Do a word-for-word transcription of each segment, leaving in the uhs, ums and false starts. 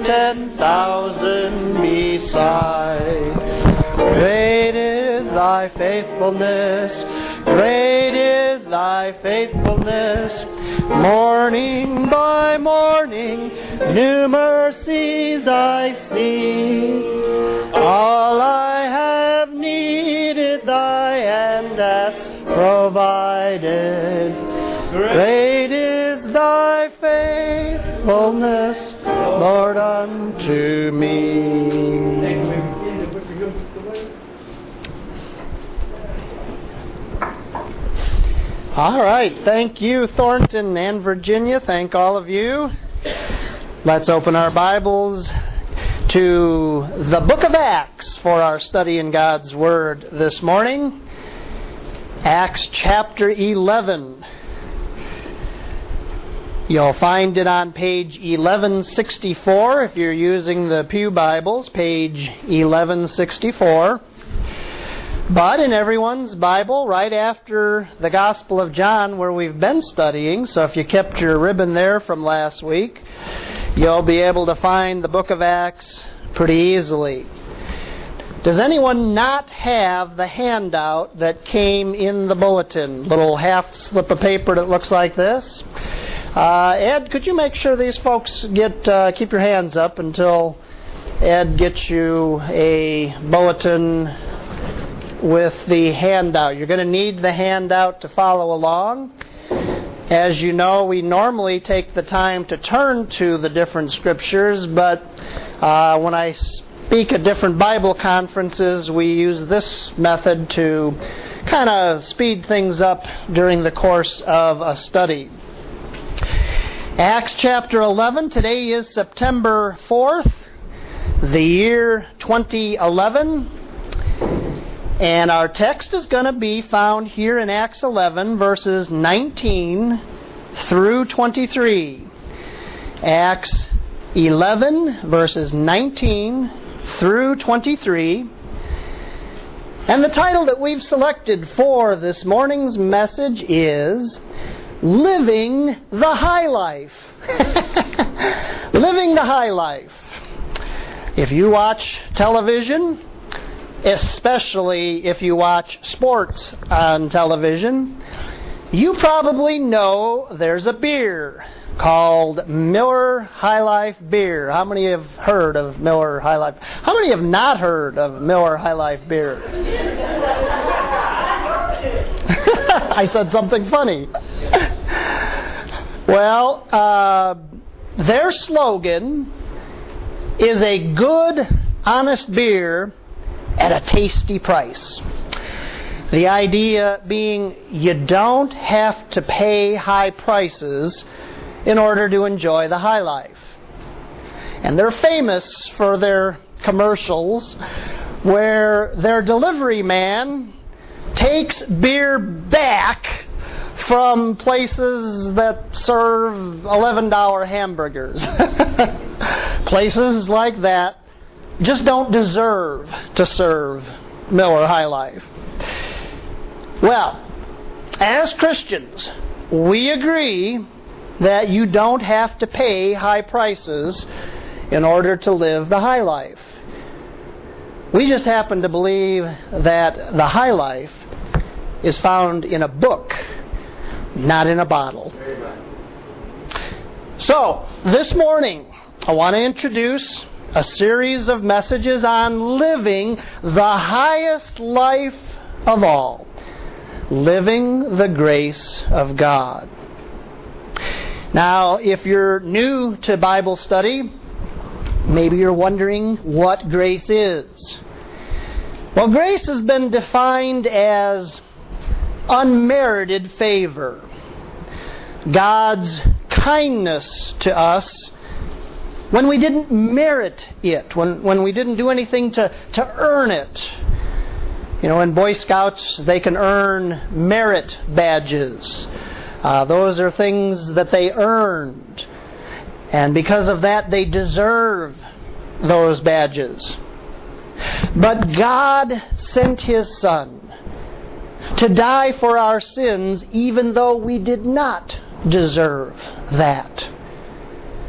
ten thousand beside. Great is thy faithfulness, great is thy faithfulness. Morning by morning, new mercies I see. All I have needed, thy hand hath provided. Great is thy faithfulness, Lord, unto me. All right. Thank you, Thornton and Virginia. Thank all of you. Let's open our Bibles to the book of Acts for our study in God's Word this morning. Acts chapter eleven. You'll find it on page eleven sixty-four if you're using the Pew Bibles, page eleven sixty-four. But in everyone's Bible, right after the Gospel of John, where we've been studying, so if you kept your ribbon there from last week, you'll be able to find the book of Acts pretty easily. Does anyone not have the handout that came in the bulletin? Little half slip of paper that looks like this? Uh, Ed, could you make sure these folks get uh, keep your hands up until Ed gets you a bulletin with the handout. You're going to need the handout to follow along. As you know, we normally take the time to turn to the different scriptures, but uh, when I speak at different Bible conferences, we use this method to kind of speed things up during the course of a study. Acts chapter eleven. Today is September fourth, the year twenty eleven. And our text is going to be found here in Acts eleven, verses nineteen through twenty-three. Acts eleven, verses nineteen through twenty-three. And the title that we've selected for this morning's message is Living the High Life. Living the High Life. If you watch television, especially if you watch sports on television, you probably know there's a beer called Miller High Life beer. How many have heard of Miller High Life? How many have not heard of Miller High Life beer? I said something funny. Well, uh, their slogan is a good, honest beer at a tasty price. The idea being you don't have to pay high prices in order to enjoy the high life. And they're famous for their commercials where their delivery man takes beer back from places that serve eleven dollar hamburgers. Places like that just don't deserve to serve Miller High Life. Well, as Christians, we agree that you don't have to pay high prices in order to live the high life. We just happen to believe that the high life is found in a book, not in a bottle. So, this morning, I want to introduce a series of messages on living the highest life of all. Living the grace of God. Now, if you're new to Bible study, maybe you're wondering what grace is. Well, grace has been defined as unmerited favor. God's kindness to us when we didn't merit it, when, when we didn't do anything to, to earn it. You know, in Boy Scouts, they can earn merit badges. Uh, those are things that they earned. And because of that, they deserve those badges. But God sent His Son to die for our sins, even though we did not deserve that.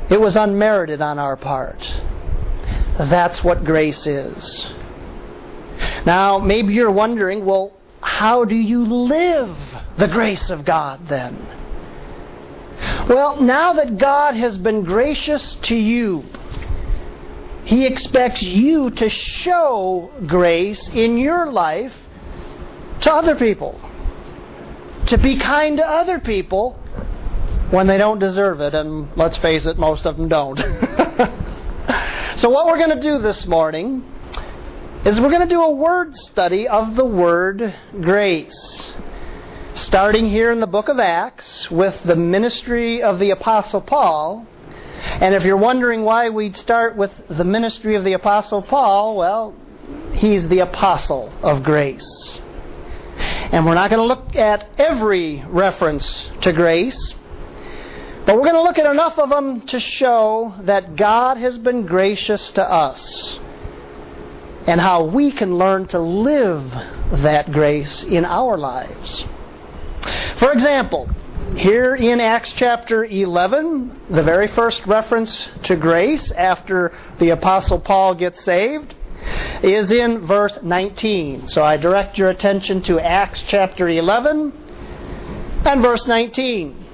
It was unmerited on our part. That's what grace is. Now, maybe you're wondering, well, how do you live the grace of God then? Well, now that God has been gracious to you, He expects you to show grace in your life to other people. To be kind to other people when they don't deserve it. And let's face it, most of them don't. So what we're going to do this morning is we're going to do a word study of the word grace. Starting here in the book of Acts with the ministry of the Apostle Paul. And if you're wondering why we'd start with the ministry of the Apostle Paul, well, he's the apostle of grace. And we're not going to look at every reference to grace, but we're going to look at enough of them to show that God has been gracious to us and how we can learn to live that grace in our lives. For example, here in Acts chapter eleven, the very first reference to grace after the Apostle Paul gets saved is in verse nineteen. So I direct your attention to Acts chapter eleven and verse nineteen.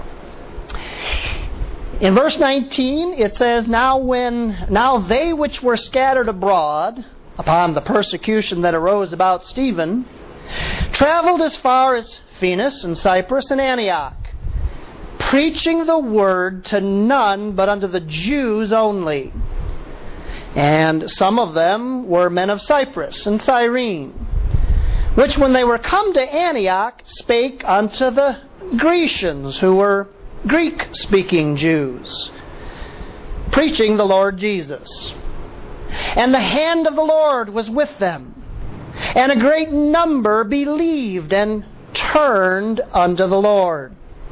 In verse nineteen it says, Now when now they which were scattered abroad upon the persecution that arose about Stephen traveled as far as Phoenix and Cyprus and Antioch, preaching the word to none but unto the Jews only. And some of them were men of Cyprus and Cyrene, which when they were come to Antioch spake unto the Grecians, who were Greek-speaking Jews, preaching the Lord Jesus. And the hand of the Lord was with them, and a great number believed and turned unto the Lord.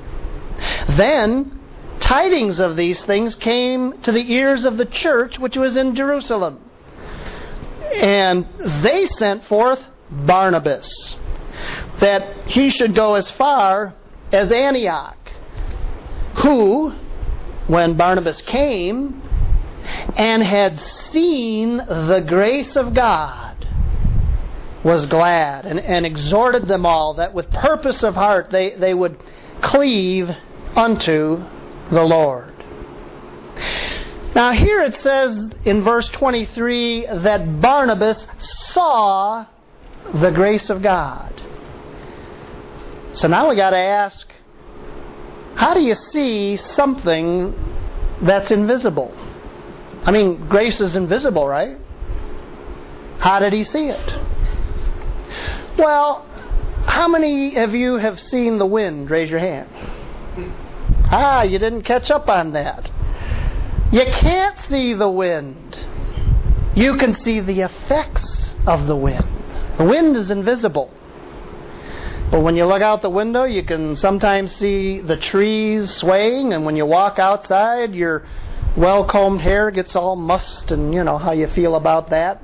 Then tidings of these things came to the ears of the church which was in Jerusalem. And they sent forth Barnabas, that he should go as far as Antioch, who, when Barnabas came and had seen the grace of God, was glad and, and exhorted them all that with purpose of heart they, they would cleave unto the Lord. Now here it says in verse twenty-three that Barnabas saw the grace of God. So now we got to ask, how do you see something that's invisible? I mean, grace is invisible, right? How did he see it? Well, how many of you have seen the wind? Raise your hand. Ah, you didn't catch up on that. You can't see the wind. You can see the effects of the wind. The wind is invisible. But when you look out the window, you can sometimes see the trees swaying, and when you walk outside, your well-combed hair gets all mussed, and you know how you feel about that.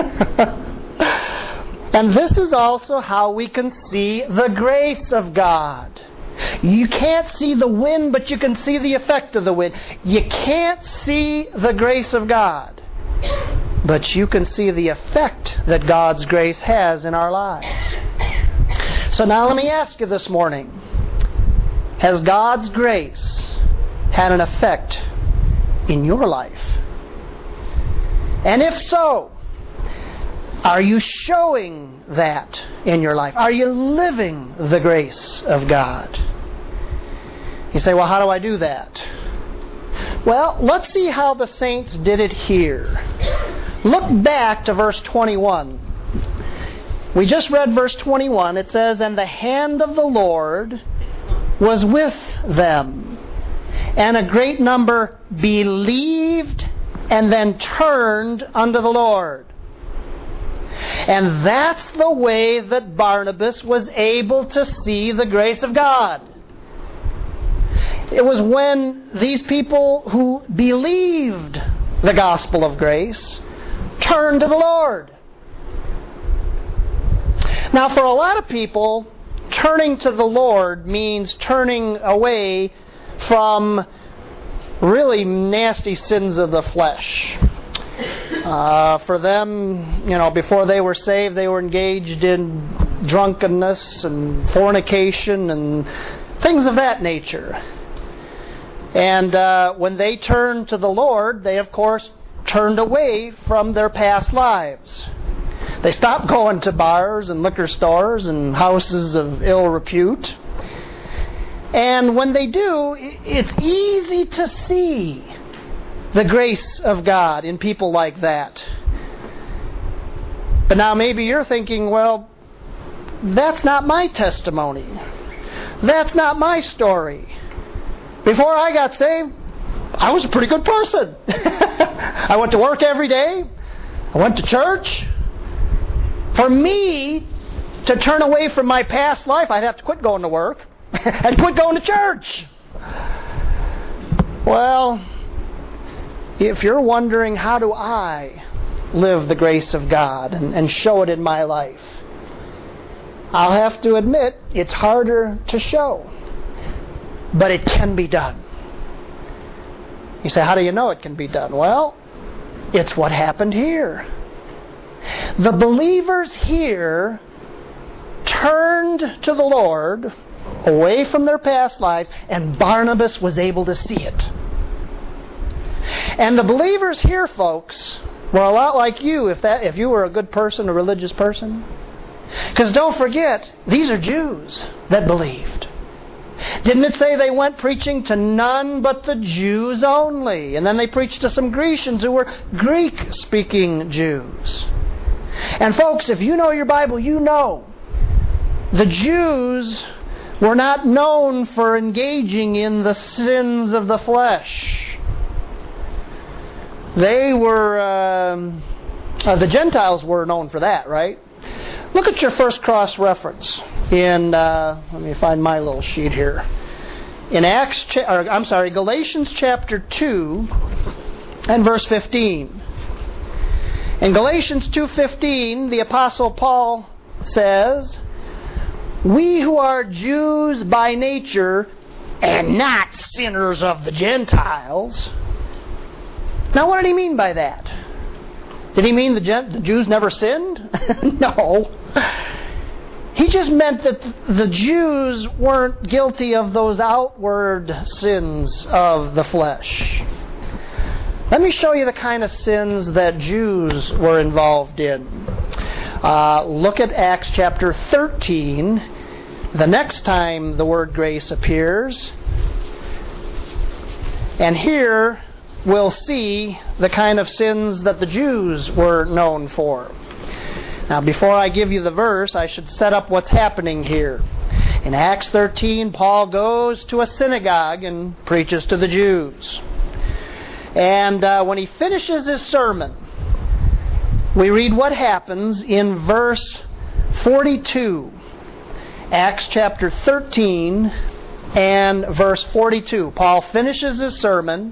And this is also how we can see the grace of God. You can't see the wind, but you can see the effect of the wind. You can't see the grace of God, but you can see the effect that God's grace has in our lives. So now let me ask you this morning, has God's grace had an effect in your life? And if so, are you showing that in your life? Are you living the grace of God? You say, well, how do I do that? Well, let's see how the saints did it here. Look back to verse twenty-one. We just read verse twenty-one. It says, And the hand of the Lord was with them, and a great number believed and then turned unto the Lord. And that's the way that Barnabas was able to see the grace of God. It was when these people who believed the gospel of grace turned to the Lord. Now, for a lot of people, turning to the Lord means turning away from really nasty sins of the flesh. Uh, for them, you know, before they were saved, they were engaged in drunkenness and fornication and things of that nature. And uh, when they turned to the Lord, they, of course, turned away from their past lives. They stopped going to bars and liquor stores and houses of ill repute. And when they do, it's easy to see the grace of God in people like that. But now maybe you're thinking, well, that's not my testimony. That's not my story. Before I got saved, I was a pretty good person. I went to work every day. I went to church. For me to turn away from my past life, I'd have to quit going to work and quit going to church. Well, if you're wondering, how do I live the grace of God and, and show it in my life? I'll have to admit, it's harder to show. But it can be done. You say, how do you know it can be done? Well, it's what happened here. The believers here turned to the Lord away from their past lives, and Barnabas was able to see it. And the believers here, folks, were a lot like you if that if you were a good person, a religious person. Because don't forget, these are Jews that believed. Didn't it say they went preaching to none but the Jews only? And then they preached to some Grecians who were Greek-speaking Jews. And folks, if you know your Bible, you know the Jews were not known for engaging in the sins of the flesh. They were, um, uh, the Gentiles were known for that, right? Look at your first cross-reference in, uh, let me find my little sheet here. In Acts, cha- or, I'm sorry, Galatians chapter two and verse fifteen. In Galatians two fifteen, the Apostle Paul says, "We who are Jews by nature and not sinners of the Gentiles." Now, what did he mean by that? Did he mean the, Gen- the Jews never sinned? No. He just meant that the Jews weren't guilty of those outward sins of the flesh. Let me show you the kind of sins that Jews were involved in. Uh, look at Acts chapter thirteen. The next time the word grace appears. And here we'll see the kind of sins that the Jews were known for. Now, before I give you the verse, I should set up what's happening here. In Acts thirteen, Paul goes to a synagogue and preaches to the Jews. And uh, when he finishes his sermon, we read what happens in verse forty-two. Acts chapter thirteen and verse forty-two. Paul finishes his sermon.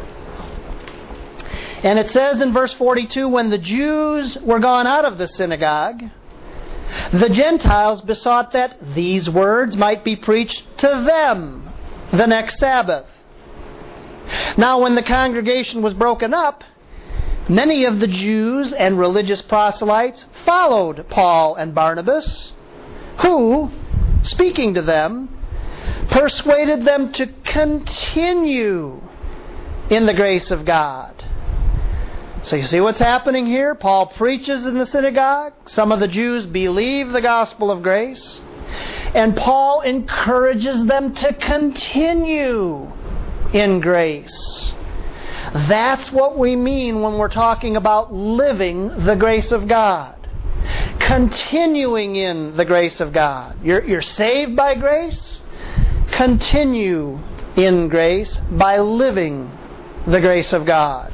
And it says in verse forty-two, when the Jews were gone out of the synagogue, the Gentiles besought that these words might be preached to them the next Sabbath. Now when the congregation was broken up, many of the Jews and religious proselytes followed Paul and Barnabas, who, speaking to them, persuaded them to continue in the grace of God. So you see what's happening here? Paul preaches in the synagogue. Some of the Jews believe the gospel of grace. And Paul encourages them to continue in grace. That's what we mean when we're talking about living the grace of God. Continuing in the grace of God. You're, you're saved by grace. Continue in grace by living the grace of God.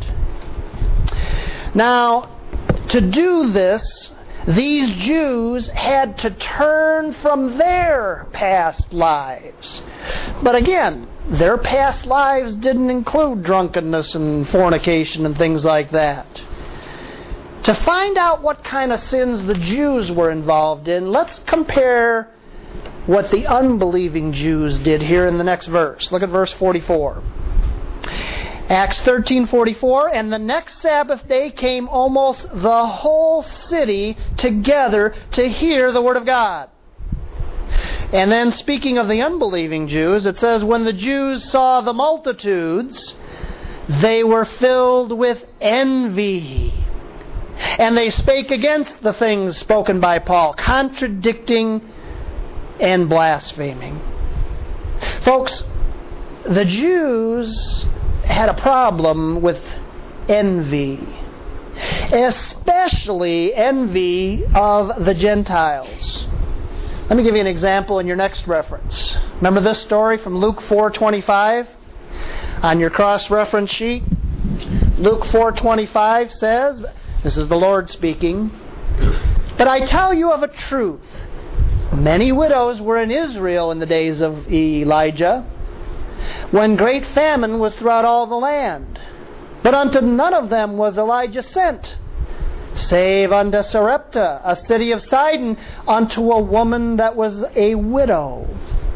Now, to do this, these Jews had to turn from their past lives. But again, their past lives didn't include drunkenness and fornication and things like that. To find out what kind of sins the Jews were involved in, let's compare what the unbelieving Jews did here in the next verse. Look at verse forty-four. Acts thirteen forty-four, and the next Sabbath day came almost the whole city together to hear the Word of God. And then speaking of the unbelieving Jews, it says, when the Jews saw the multitudes, they were filled with envy. And they spake against the things spoken by Paul, contradicting and blaspheming. Folks, the Jews had a problem with envy, especially envy of the Gentiles. Let me give you an example in your next reference. Remember this story from Luke four twenty-five on your cross-reference sheet? Luke four twenty-five says, this is the Lord speaking, but I tell you of a truth, many widows were in Israel in the days of Elijah, when great famine was throughout all the land. But unto none of them was Elijah sent, save unto Sarepta, a city of Sidon, unto a woman that was a widow.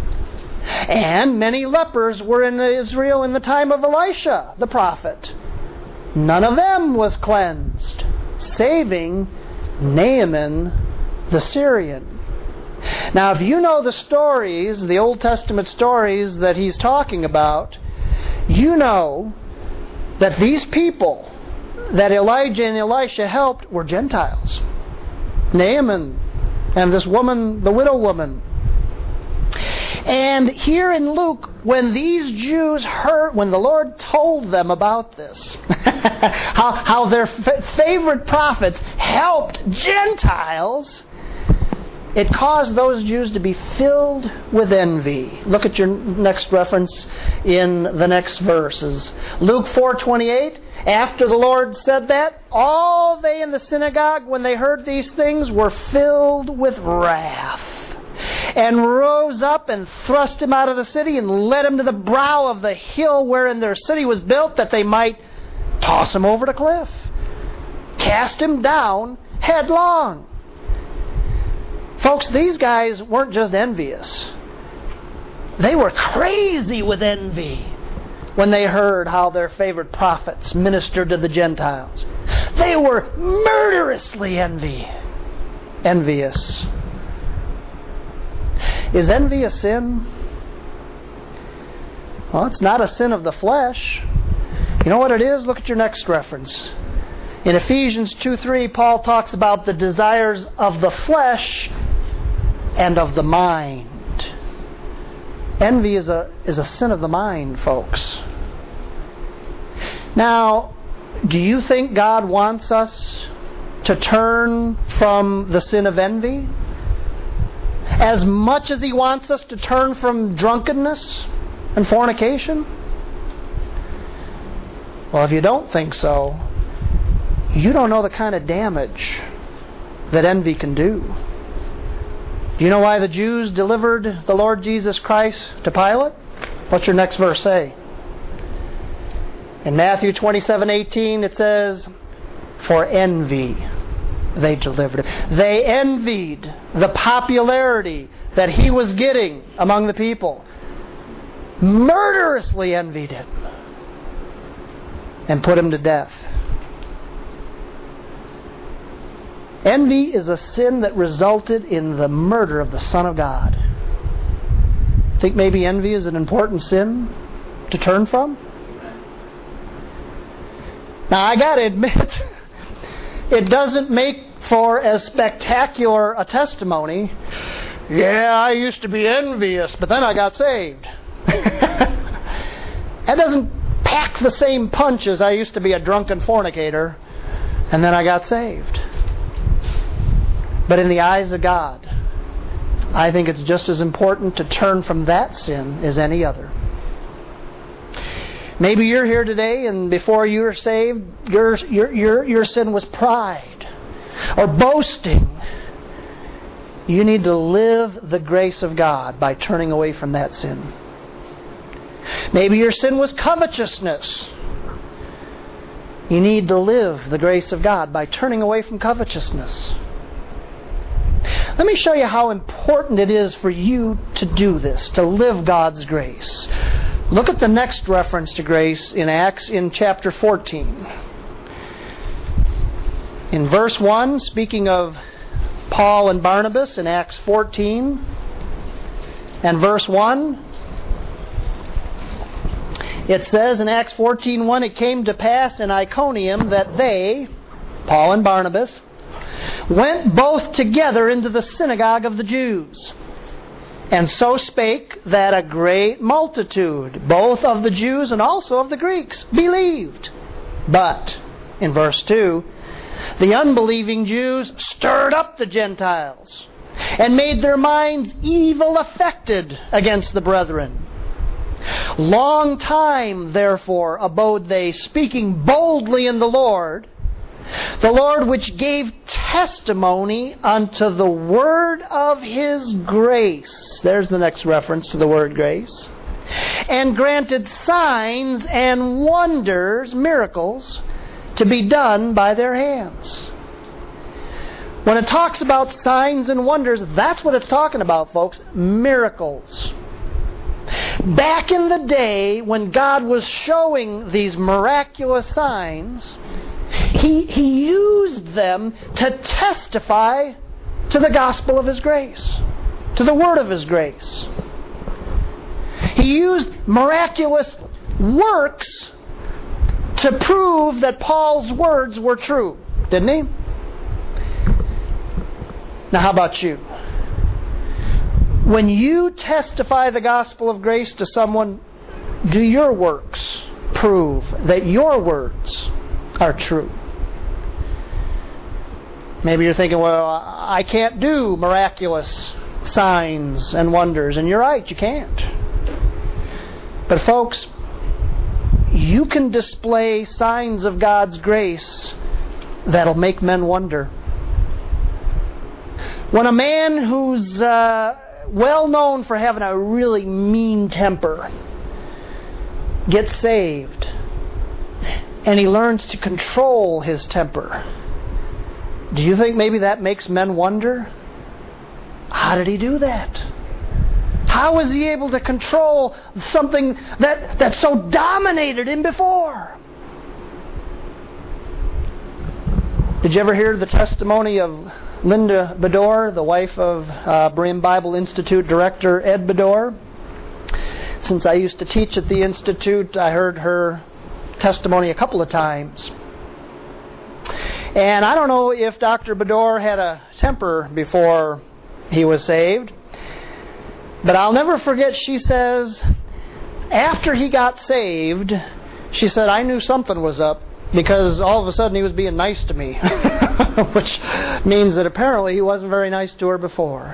And many lepers were in Israel in the time of Elisha, the prophet. None of them was cleansed, saving Naaman the Syrian. Now, if you know the stories, the Old Testament stories that he's talking about, you know that these people that Elijah and Elisha helped were Gentiles. Naaman and this woman, the widow woman. And here in Luke, when these Jews heard, when the Lord told them about this, how, how their f- favorite prophets helped Gentiles, it caused those Jews to be filled with envy. Look at your next reference in the next verses. Luke four twenty-eight, after the Lord said that, all they in the synagogue, when they heard these things, were filled with wrath, and rose up and thrust him out of the city, and led him to the brow of the hill wherein their city was built, that they might toss him over the cliff, cast him down headlong. Folks, these guys weren't just envious. They were crazy with envy when they heard how their favorite prophets ministered to the Gentiles. They were murderously envy, envious. Is envy a sin? Well, it's not a sin of the flesh. You know what it is? Look at your next reference. In Ephesians two three, Paul talks about the desires of the flesh and of the mind. Envy is a is a sin of the mind, folks. Now, do you think God wants us to turn from the sin of envy as much as He wants us to turn from drunkenness and fornication? Well, if you don't think so, you don't know the kind of damage that envy can do. Do you know why the Jews delivered the Lord Jesus Christ to Pilate? What's your next verse say? In Matthew twenty-seven eighteen it says, for envy they delivered him. They envied the popularity that he was getting among the people. Murderously envied him. And put him to death. Envy is a sin that resulted in the murder of the Son of God. Think maybe envy is an important sin to turn from? Now, I got to admit, it doesn't make for as spectacular a testimony. Yeah, I used to be envious, but then I got saved. That doesn't pack the same punch as I used to be a drunken fornicator, and then I got saved. But in the eyes of God, I think it's just as important to turn from that sin as any other. Maybe you're here today and before you were saved, your, your, your, your sin was pride or boasting. You need to live the grace of God by turning away from that sin. Maybe your sin was covetousness. You need to live the grace of God by turning away from covetousness. Let me show you how important it is for you to do this, to live God's grace. Look at the next reference to grace in Acts in chapter fourteen. In verse one, speaking of Paul and Barnabas in Acts fourteen, and verse one, it says in Acts fourteen one, it came to pass in Iconium that they, Paul and Barnabas, went both together into the synagogue of the Jews, and so spake that a great multitude, both of the Jews and also of the Greeks, believed. But, in verse two, the unbelieving Jews stirred up the Gentiles and made their minds evil affected against the brethren. Long time, therefore, abode they, speaking boldly in the Lord, the Lord which gave testimony unto the word of His grace. There's the next reference to the word grace. And granted signs and wonders, miracles, to be done by their hands. When it talks about signs and wonders, that's what it's talking about, folks. Miracles. Back in the day when God was showing these miraculous signs, He, he used them to testify to the gospel of His grace, to the word of His grace. He used miraculous works to prove that Paul's words were true, didn't he? Now how about you? When you testify the gospel of grace to someone, do your works prove that your words are true? Maybe you're thinking, well, I can't do miraculous signs and wonders. And you're right, you can't. But folks, you can display signs of God's grace that'll make men wonder. When a man who's uh, well known for having a really mean temper gets saved, and he learns to control his temper, do you think maybe that makes men wonder? How did he do that? How was he able to control something that, that so dominated him before? Did you ever hear the testimony of Linda Bedore, the wife of uh, Berean Bible Institute director Ed Bedore? Since I used to teach at the Institute, I heard her testimony a couple of times. And I don't know if Doctor Bedore had a temper before he was saved, but I'll never forget, she says, after he got saved, she said, I knew something was up because all of a sudden he was being nice to me, which means that apparently he wasn't very nice to her before.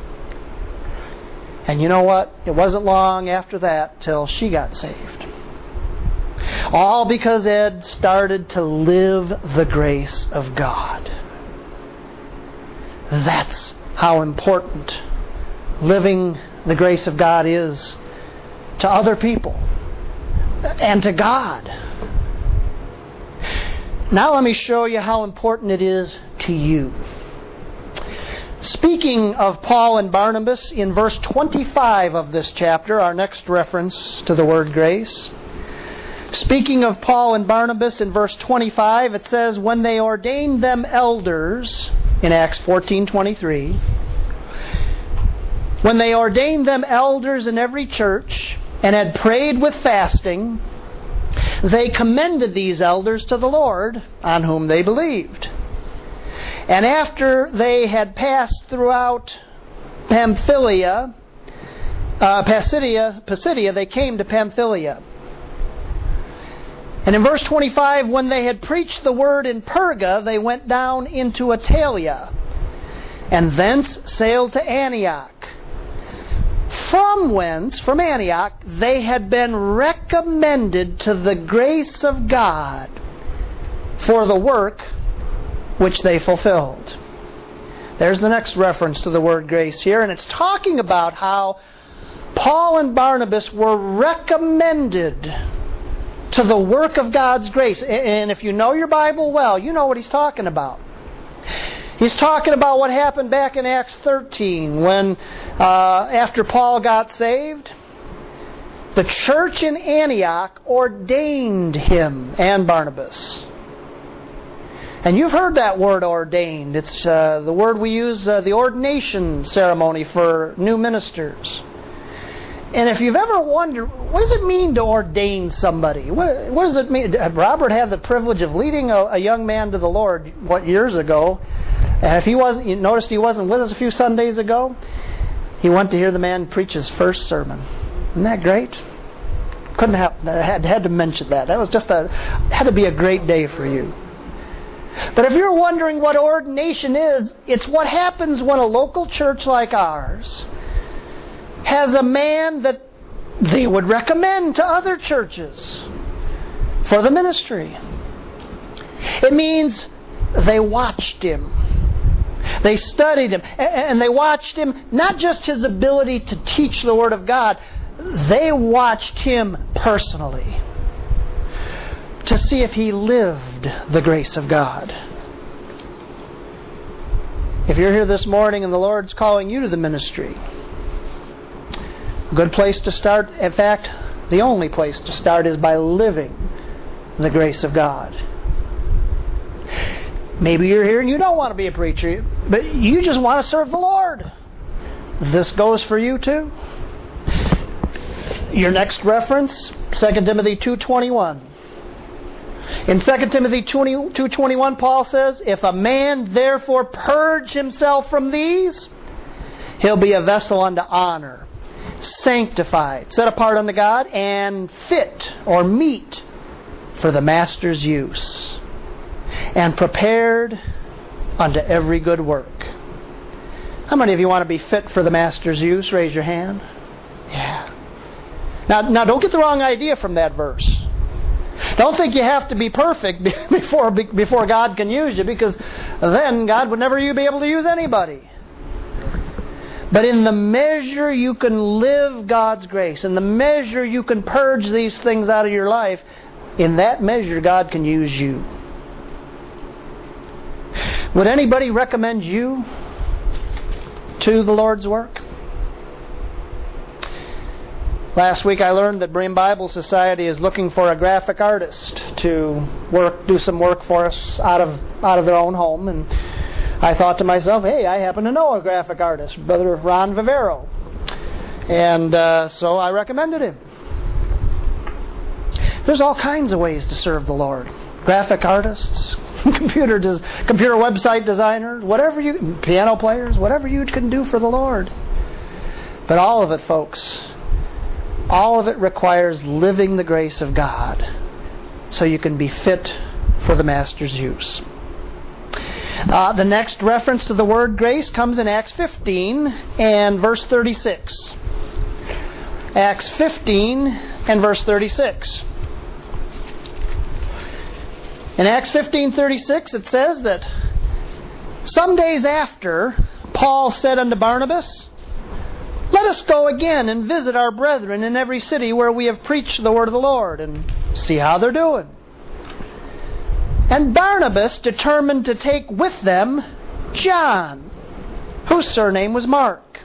And you know what? It wasn't long after that till she got saved. All because Ed started to live the grace of God. That's how important living the grace of God is to other people and to God. Now let me show you how important it is to you. Speaking of Paul and Barnabas, in verse twenty-five of this chapter, our next reference to the word grace, speaking of Paul and Barnabas in verse twenty-five, it says, when they ordained them elders, in Acts fourteen twenty-three, when they ordained them elders in every church and had prayed with fasting, they commended these elders to the Lord, on whom they believed. And after they had passed throughout Pamphylia, uh, Pisidia, Pisidia, they came to Pamphylia. And in verse twenty-five, when they had preached the word in Perga, they went down into Attalia, and thence sailed to Antioch. From whence, from Antioch, they had been recommended to the grace of God for the work which they fulfilled. There's the next reference to the word grace here, and it's talking about how Paul and Barnabas were recommended to the work of God's grace. And if you know your Bible well, you know what he's talking about. He's talking about what happened back in Acts thirteen when, uh, after Paul got saved, the church in Antioch ordained him and Barnabas. And you've heard that word ordained. It's uh, the word we use, uh, the ordination ceremony for new ministers. And if you've ever wondered, what does it mean to ordain somebody? What, what does it mean? Robert had the privilege of leading a, a young man to the Lord, what, years ago. And if he wasn't, you noticed he wasn't with us a few Sundays ago, he went to hear the man preach his first sermon. Isn't that great? Couldn't have, I had, had to mention that. That was just a, had to be a great day for you. But if you're wondering what ordination is, it's what happens when a local church like ours has a man that they would recommend to other churches for the ministry. It means they watched him. They studied him. And they watched him, not just his ability to teach the Word of God, they watched him personally to see if he lived the grace of God. If you're here this morning and the Lord's calling you to the ministry, a good place to start, in fact, the only place to start, is by living the grace of God. Maybe you're here and you don't want to be a preacher, but you just want to serve the Lord. This goes for you too. Your next reference, Second Timothy two twenty-one. In Second Timothy two twenty-one, Paul says, "If a man therefore purge himself from these, he'll be a vessel unto honor, sanctified, set apart unto God, and fit or meet for the master's use, and prepared unto every good work." How many of you want to be fit for the master's use? Raise your hand. Yeah. Now, now don't get the wrong idea from that verse. Don't think you have to be perfect before before God can use you, because then God would never be able to use anybody. But in the measure you can live God's grace, in the measure you can purge these things out of your life, in that measure God can use you. Would anybody recommend you to the Lord's work? Last week I learned that Berean Bible Society is looking for a graphic artist to work, do some work for us out of out of their own home. And I thought to myself, hey, I happen to know a graphic artist, Brother Ron Vivero. And uh, so I recommended him. There's all kinds of ways to serve the Lord. Graphic artists, computer des- computer website designers, whatever you, piano players, whatever you can do for the Lord. But all of it, folks, all of it requires living the grace of God so you can be fit for the Master's use. Uh, the next reference to the word grace comes in Acts fifteen and verse thirty-six. Acts fifteen and verse thirty-six. In Acts fifteen thirty-six it says that some days after, Paul said unto Barnabas, "Let us go again and visit our brethren in every city where we have preached the word of the Lord, and see how they're doing." And Barnabas determined to take with them John, whose surname was Mark.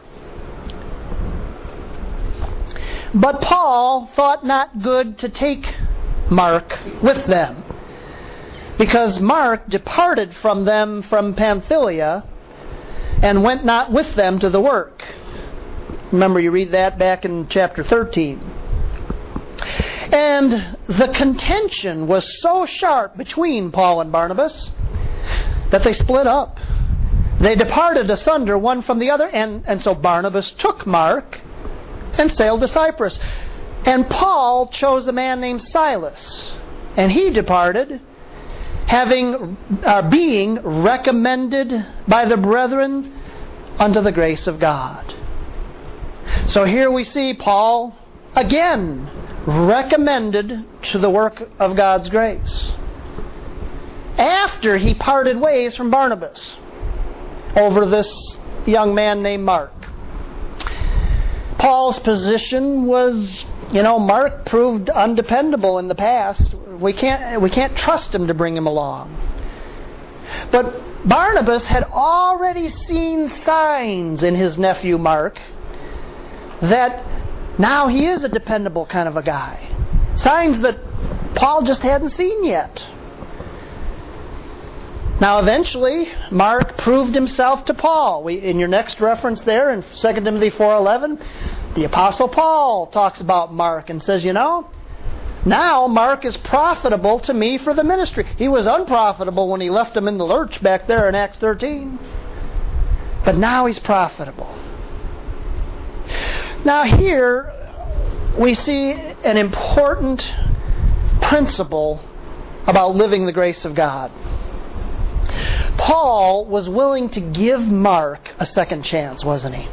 But Paul thought not good to take Mark with them, because Mark departed from them from Pamphylia, and went not with them to the work. Remember, you read that back in chapter thirteen. And the contention was so sharp between Paul and Barnabas that they split up. They departed asunder one from the other, and, and so Barnabas took Mark and sailed to Cyprus. And Paul chose a man named Silas, and he departed, having uh, being recommended by the brethren unto the grace of God. So here we see Paul again recommended to the work of God's grace, after he parted ways from Barnabas over this young man named Mark. Paul's position was, you know, Mark proved undependable in the past. We can't we can't trust him to bring him along. But Barnabas had already seen signs in his nephew Mark that Now he is a dependable kind of a guy. Signs that Paul just hadn't seen yet. Now eventually, Mark proved himself to Paul. We, in your next reference there in Second Timothy four eleven, the Apostle Paul talks about Mark and says, you know, now Mark is profitable to me for the ministry. He was unprofitable when he left him in the lurch back there in Acts thirteen. But now he's profitable. Now here we see an important principle about living the grace of God. Paul was willing to give Mark a second chance, wasn't he?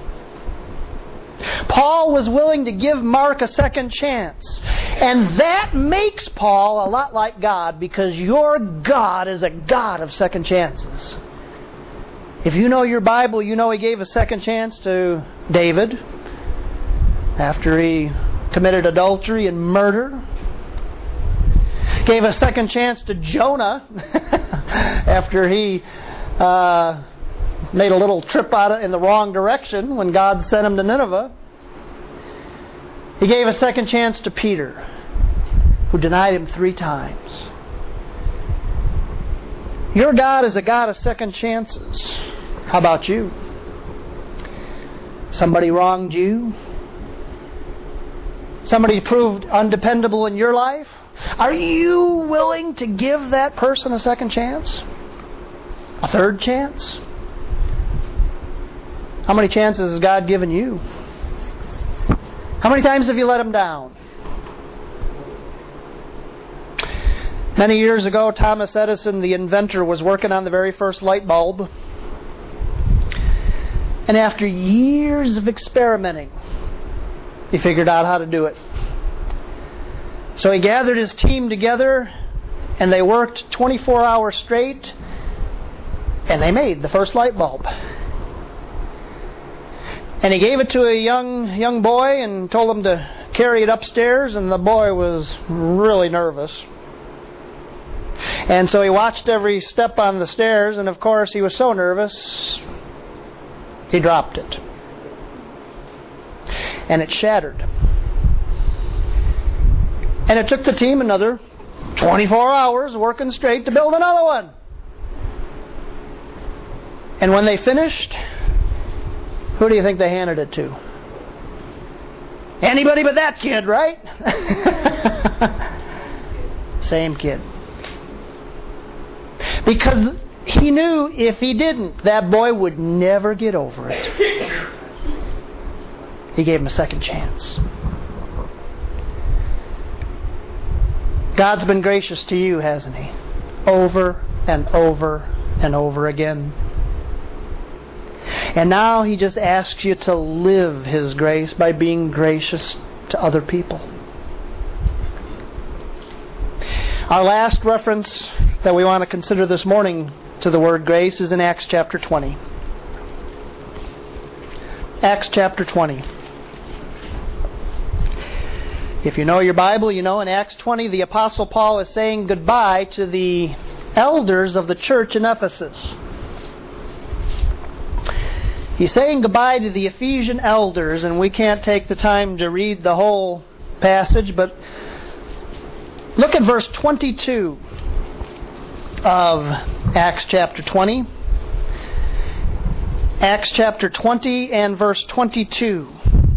Paul was willing to give Mark a second chance. And that makes Paul a lot like God, because your God is a God of second chances. If you know your Bible, you know he gave a second chance to David after he committed adultery and murder. Gave a second chance to Jonah after he uh, made a little trip out of, in the wrong direction when God sent him to Nineveh. He gave a second chance to Peter, who denied him three times. Your God is a God of second chances. How about you? Somebody wronged you? Somebody proved undependable in your life? Are you willing to give that person a second chance? A third chance? How many chances has God given you? How many times have you let him down? Many years ago, Thomas Edison, the inventor, was working on the very first light bulb. And after years of experimenting, he figured out how to do it. So he gathered his team together, and they worked twenty-four hours straight, and they made the first light bulb. And he gave it to a young young boy and told him to carry it upstairs, and the boy was really nervous. And so he watched every step on the stairs, and of course he was so nervous, he dropped it. And it shattered. And it took the team another twenty-four hours working straight to build another one. And when they finished, who do you think they handed it to? Anybody but that kid, right? Same kid. Because he knew if he didn't, that boy would never get over it. He gave him a second chance. God's been gracious to you, hasn't he? Over and over and over again. And now he just asks you to live his grace by being gracious to other people. Our last reference that we want to consider this morning to the word grace is in Acts chapter twenty. Acts chapter twenty. If you know your Bible, you know in Acts twenty the Apostle Paul is saying goodbye to the elders of the church in Ephesus. He's saying goodbye to the Ephesian elders, and we can't take the time to read the whole passage, but look at verse twenty-two of Acts chapter twenty. Acts chapter twenty and verse twenty-two.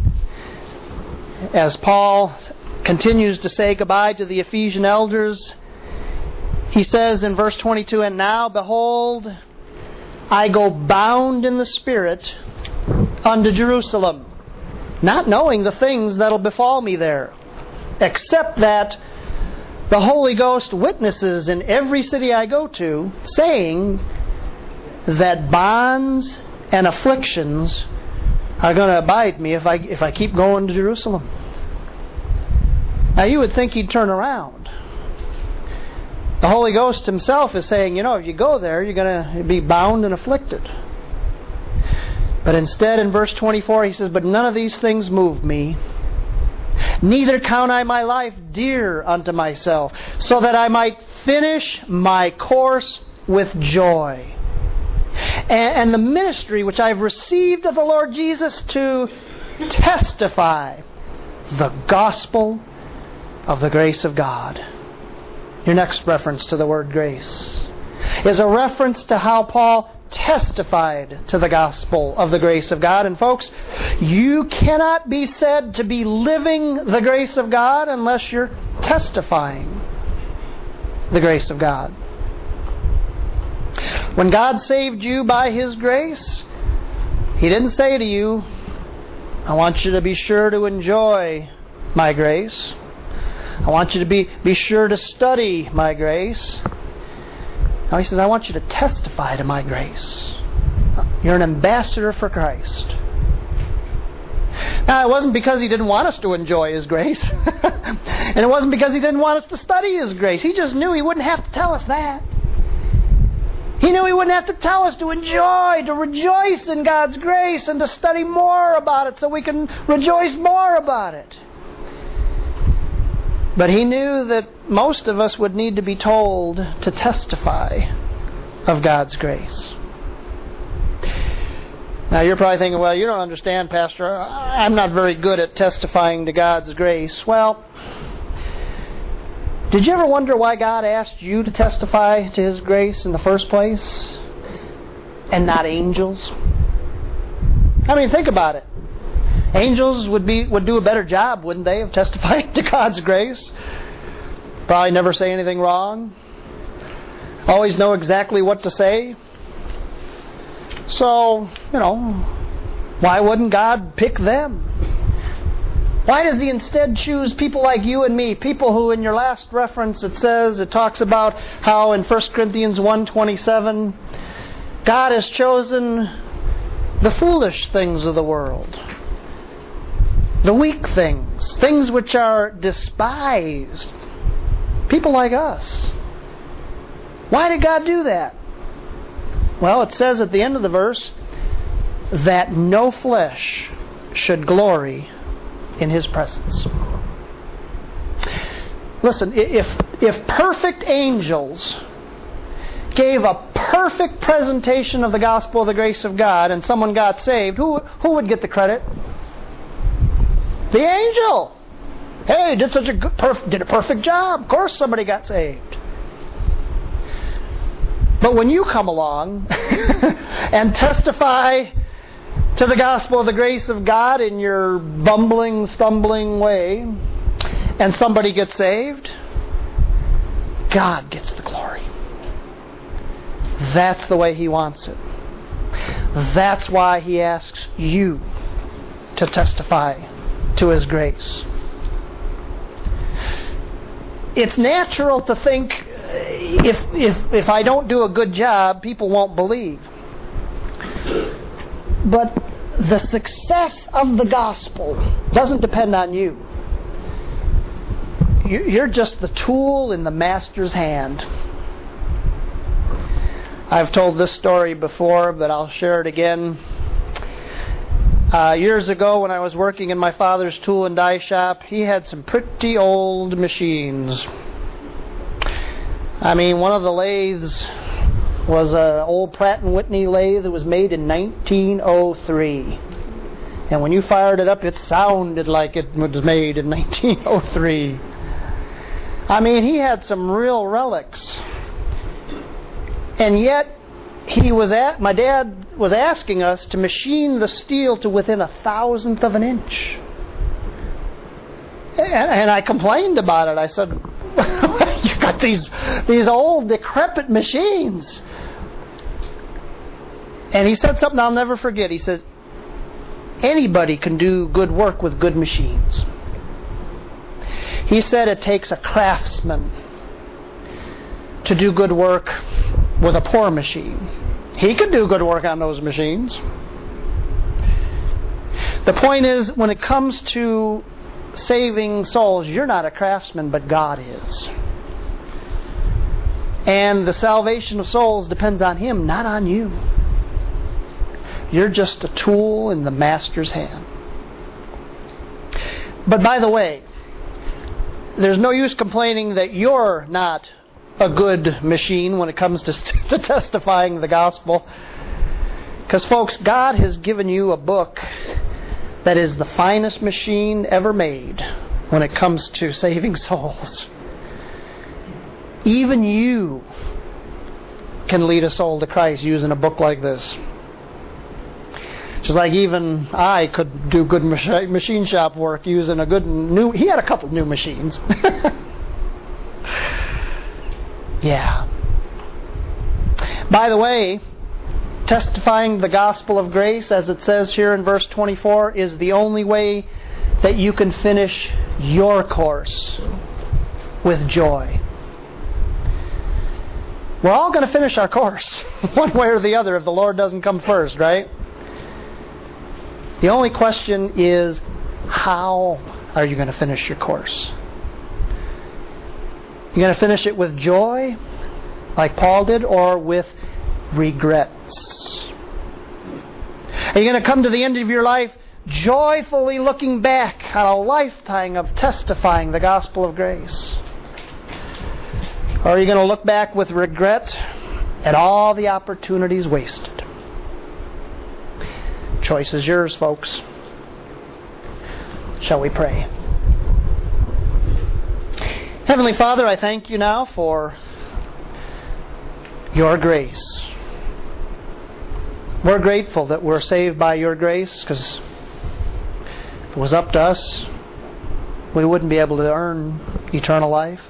As Paul continues to say goodbye to the Ephesian elders, he says in verse twenty-two, "And now, behold, I go bound in the Spirit unto Jerusalem, not knowing the things that'll befall me there, except that the Holy Ghost witnesses in every city I go to, saying that bonds and afflictions are going to abide me if I if I keep going to Jerusalem." Now you would think he'd turn around. The Holy Ghost himself is saying, you know, if you go there, you're going to be bound and afflicted. But instead, in verse twenty-four, he says, "But none of these things move me. Neither count I my life dear unto myself, so that I might finish my course with joy. And the ministry which I've received of the Lord Jesus to testify the gospel of the grace of God. Your next reference to the word grace is a reference to how Paul testified to the gospel of the grace of God. And folks, you cannot be said to be living the grace of God unless you're testifying the grace of God. When God saved you by His grace, He didn't say to you, I want you to be sure to enjoy my grace. I want you to be, be sure to study my grace. Now He says, I want you to testify to my grace. You're an ambassador for Christ. Now, it wasn't because He didn't want us to enjoy His grace. And it wasn't because He didn't want us to study His grace. He just knew He wouldn't have to tell us that. He knew He wouldn't have to tell us to enjoy, to rejoice in God's grace and to study more about it so we can rejoice more about it. But He knew that most of us would need to be told to testify of God's grace. Now you're probably thinking, well, you don't understand, Pastor. I'm not very good at testifying to God's grace. Well, did you ever wonder why God asked you to testify to His grace in the first place and not angels? I mean, think about it. Angels would be would do a better job, wouldn't they, of testifying to God's grace? Probably never say anything wrong. Always know exactly what to say. So, you know, why wouldn't God pick them? Why does He instead choose people like you and me? People who, in your last reference, it says, it talks about how in First Corinthians one twenty-seven, God has chosen the foolish things of the world, the weak things, things which are despised. People like us. Why did God do that? Well, it says at the end of the verse that no flesh should glory in His presence. Listen, if if perfect angels gave a perfect presentation of the gospel of the grace of God and someone got saved, who who would get the credit? The angel. Hey, did such a good, perf- did a perfect job. Of course, somebody got saved. But when you come along and testify to the gospel of the grace of God in your bumbling, stumbling way, and somebody gets saved, God gets the glory. That's the way He wants it. That's why He asks you to testify to His grace. It's natural to think, if if if I don't do a good job, people won't believe. But the success of the gospel doesn't depend on you. You're just the tool in the Master's hand. I've told this story before, but I'll share it again. Uh, years ago, when I was working in my father's tool and die shop, he had some pretty old machines. I mean, one of the lathes was an old Pratt and Whitney lathe that was made in nineteen oh three. And when you fired it up, it sounded like it was made in nineteen oh three. I mean, he had some real relics. And yet, he was at, my dad was asking us to machine the steel to within a thousandth of an inch. And, and I complained about it. I said, you got these these old decrepit machines. And he said something I'll never forget. He says, anybody can do good work with good machines. He said it takes a craftsman to do good work with a poor machine. He could do good work on those machines. The point is, when it comes to saving souls, you're not a craftsman, but God is. And the salvation of souls depends on Him, not on you. You're just a tool in the Master's hand. But by the way, there's no use complaining that you're not a good machine when it comes to, to testifying the gospel. Because folks, God has given you a book that is the finest machine ever made when it comes to saving souls. Even you can lead a soul to Christ using a book like this. Just like even I could do good machine shop work using a good new... He had a couple new machines. Yeah. By the way, testifying the gospel of grace, as it says here in verse twenty-four, is the only way that you can finish your course with joy. We're all going to finish our course, one way or the other, if the Lord doesn't come first, right? The only question is, how are you going to finish your course? You're going to finish it with joy, like Paul did, or with regrets? Are you going to come to the end of your life joyfully looking back on a lifetime of testifying the gospel of grace? Or are you going to look back with regret at all the opportunities wasted? Choice is yours, folks. Shall we pray? Heavenly Father, I thank you now for your grace. We're grateful that we're saved by your grace, because if it was up to us, we wouldn't be able to earn eternal life.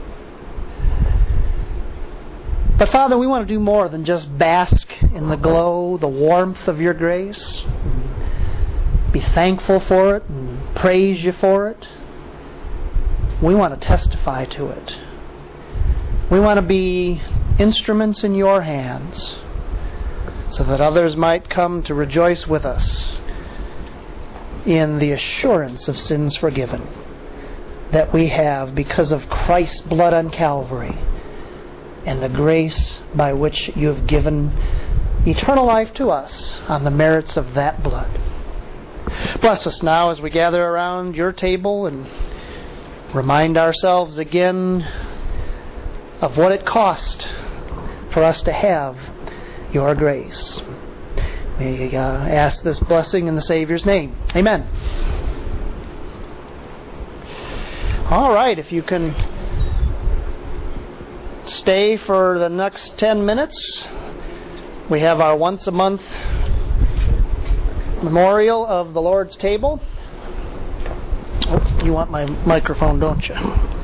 But Father, we want to do more than just bask in the glow, the warmth of your grace. Be thankful for it and praise you for it. We want to testify to it. We want to be instruments in your hands so that others might come to rejoice with us in the assurance of sins forgiven that we have because of Christ's blood on Calvary and the grace by which you have given eternal life to us on the merits of that blood. Bless us now as we gather around your table and remind ourselves again of what it cost for us to have your grace. May I uh, ask this blessing in the Savior's name. Amen. All right, if you can stay for the next ten minutes. We have our once a month memorial of the Lord's table. Oh, you want my microphone, don't you?